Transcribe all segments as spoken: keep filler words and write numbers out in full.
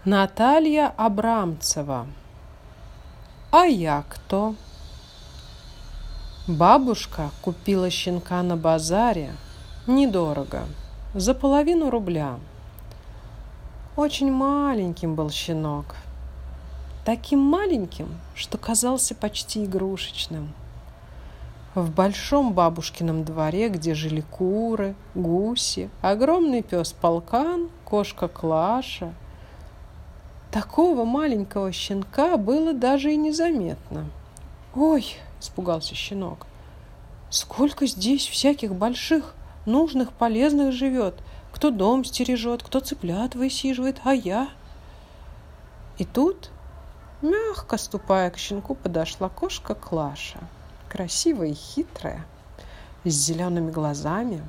Наталья Абрамцева. А я кто? Бабушка купила щенка на базаре недорого, за половину рубля. Очень маленьким был щенок, таким маленьким, что казался почти игрушечным. В большом бабушкином дворе, где жили куры, гуси, огромный пес Полкан, кошка Клаша, такого маленького щенка было даже и незаметно. «Ой!» – испугался щенок. «Сколько здесь всяких больших, нужных, полезных живет! Кто дом стережет, кто цыплят высиживает, а я?» И тут, мягко ступая к щенку, подошла кошка Клаша, красивая и хитрая, с зелеными глазами.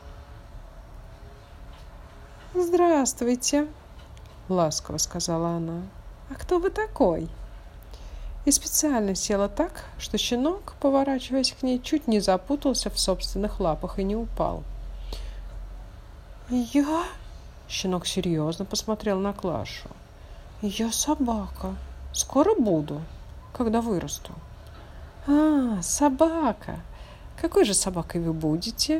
«Здравствуйте!» — ласково сказала она. «А кто вы такой?» И специально села так, что щенок, поворачиваясь к ней, чуть не запутался в собственных лапах и не упал. «Я?» — щенок серьезно посмотрел на Клашу. «Я собака. Скоро буду, когда вырасту». «А, собака. Какой же собакой вы будете?»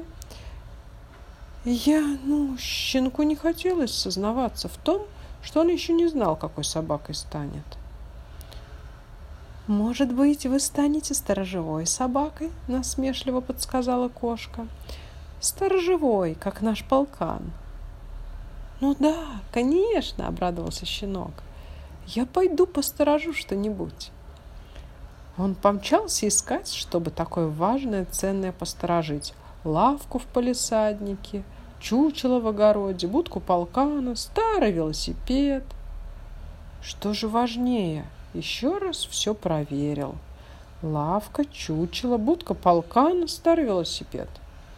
Я, ну, щенку не хотелось сознаваться в том, что он еще не знал, какой собакой станет. «Может быть, вы станете сторожевой собакой?» – насмешливо подсказала кошка. «Сторожевой, как наш Полкан». «Ну да, конечно!» – обрадовался щенок. «Я пойду посторожу что-нибудь». Он помчался искать, чтобы такое важное, ценное посторожить. Лавку в палисаднике, чучело в огороде, будку Полкана, старый велосипед. Что же важнее? Еще раз все проверил. Лавка, чучело, будка Полкана, старый велосипед.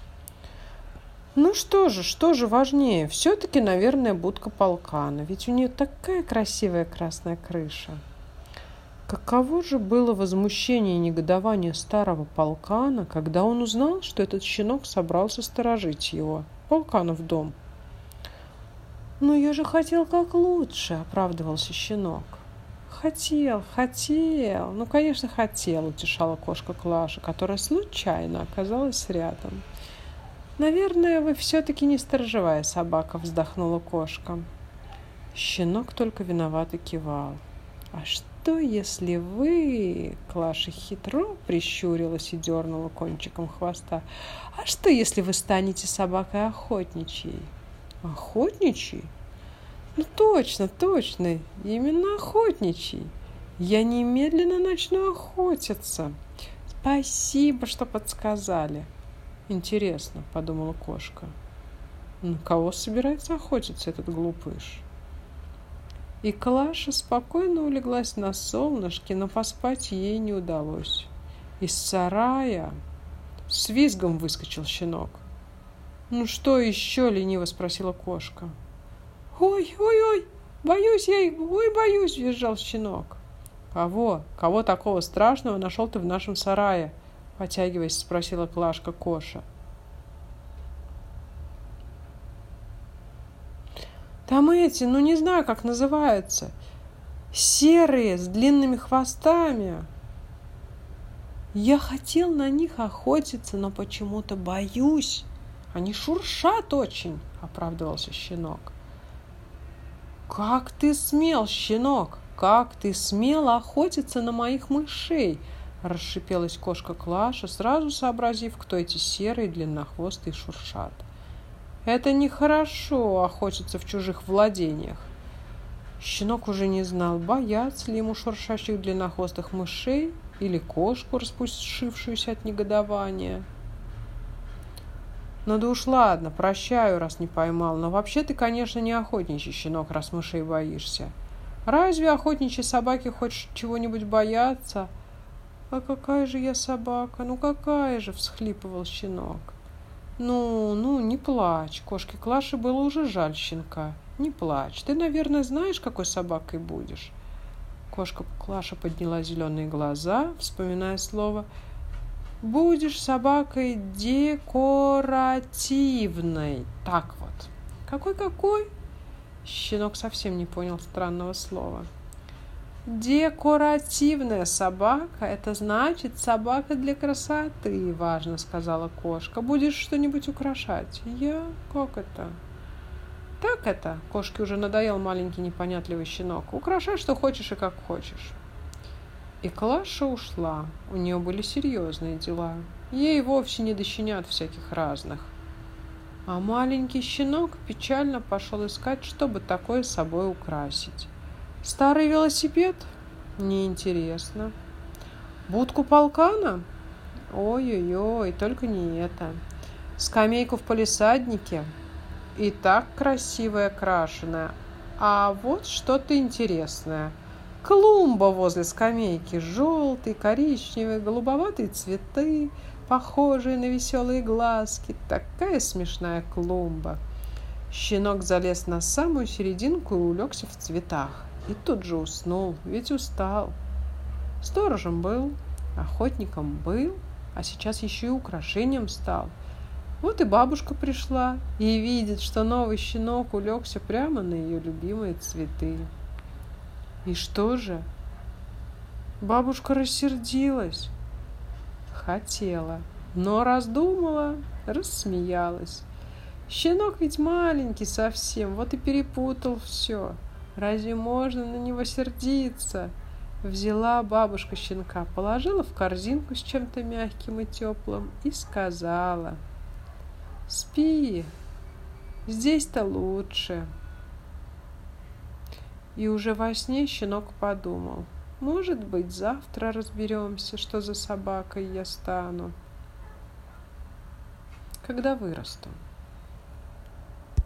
Ну что же, что же важнее? Все-таки, наверное, будка Полкана, ведь у нее такая красивая красная крыша. Каково же было возмущение и негодование старого Полкана, когда он узнал, что этот щенок собрался сторожить его, Полканов дом. «Ну, я же хотел как лучше», — оправдывался щенок. «Хотел, хотел, ну, конечно, хотел», — утешала кошка Клаша, которая случайно оказалась рядом. «Наверное, вы все-таки не сторожевая собака», — вздохнула кошка. Щенок только виновато кивал. «А что, если вы...» — Клаша хитро прищурилась и дернула кончиком хвоста. «А что, если вы станете собакой охотничьей?» «Охотничьей? Ну, точно, точно, именно охотничьей. Я немедленно начну охотиться. Спасибо, что подсказали». «Интересно», — подумала кошка, — «на кого собирается охотиться этот глупыш?» И Клаша спокойно улеглась на солнышке, но поспать ей не удалось. Из сарая с визгом выскочил щенок. «Ну что еще?» — лениво спросила кошка. «Ой, ой, ой, боюсь я, ой, боюсь!» — визжал щенок. «Кого? Кого такого страшного нашел ты в нашем сарае?» — потягиваясь, спросила Клашка Коша. «Там эти, ну не знаю, как называются, серые, с длинными хвостами. Я хотел на них охотиться, но почему-то боюсь. Они шуршат очень», — оправдывался щенок. «Как ты смел, щенок, как ты смел охотиться на моих мышей?» — расшипелась кошка Клаша, сразу сообразив, кто эти серые, длиннохвостые шуршат. «Это нехорошо охотиться в чужих владениях». Щенок уже не знал, боятся ли ему шуршащих длиннохвостых мышей или кошку, распустившуюся от негодования. «Ну да уж ладно, прощаю, раз не поймал, но вообще ты, конечно, не охотничий щенок, раз мышей боишься. Разве охотничьи собаки хоть чего-нибудь боятся?» «А какая же я собака? Ну какая же?» — всхлипывал щенок. «Ну, ну, не плачь». Кошке Клаше было уже жаль щенка. «Не плачь. Ты, наверное, знаешь, какой собакой будешь?» Кошка Клаша подняла зеленые глаза, вспоминая слово. «Будешь собакой декоративной». Так вот. «Какой-какой?» Щенок совсем не понял странного слова. «Декоративная собака – это значит собака для красоты, важно», – сказала кошка. «Будешь что-нибудь украшать?» «Я? Как это?» «Так это», – кошке уже надоел маленький непонятливый щенок. «Украшай, что хочешь и как хочешь». И Клаша ушла. У нее были серьезные дела. Ей вовсе не до щенят всяких разных. А маленький щенок печально пошел искать, чтобы такое собой украсить. Старый велосипед? Неинтересно. Будку полкана? Ой-ой-ой, только не это. Скамейку в палисаднике? И так красивая, крашеная. А вот что-то интересное. Клумба возле скамейки. Желтые, коричневые, голубоватые цветы, похожие на веселые глазки. Такая смешная клумба. Щенок залез на самую серединку и улегся в цветах. И тут же уснул, ведь устал. Сторожем был, охотником был, а сейчас еще и украшением стал. Вот и бабушка пришла и видит, что новый щенок улегся прямо на ее любимые цветы. И что же? Бабушка рассердилась. Хотела, но раздумала, рассмеялась. Щенок ведь маленький совсем, вот и перепутал все. Разве можно на него сердиться? Взяла бабушка щенка, положила в корзинку с чем-то мягким и теплым и сказала: «Спи, здесь-то лучше». И уже во сне щенок подумал: может быть, завтра разберемся, что за собакой я стану, когда вырасту.